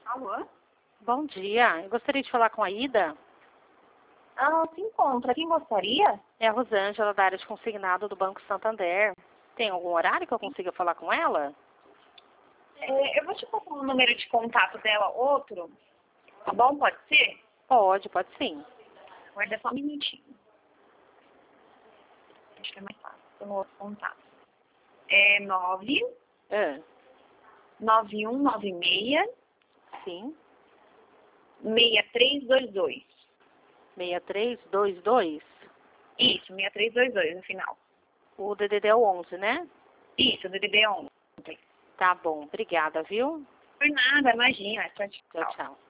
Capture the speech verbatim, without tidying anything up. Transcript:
Alô? Bom dia. Eu gostaria de falar com a Ida. Ah, se encontra. Quem gostaria? É a Rosângela, da área de consignado do Banco Santander. Tem algum horário que eu consiga falar com ela? É, eu vou te passar o número de contato dela, outro. Tá bom? Pode ser? Pode, pode sim. Guarda só um minutinho. Acho que é mais fácil. No outro contato. É nove Ah, nove um nove seis sim. seis três dois dois. seis três dois dois. Isso, seis três dois dois no final. O D D D é o onze, né? Isso, D D D onze. Tá bom. Obrigada, viu? Por nada, imagina. Tchau, Tchau, tchau. tchau.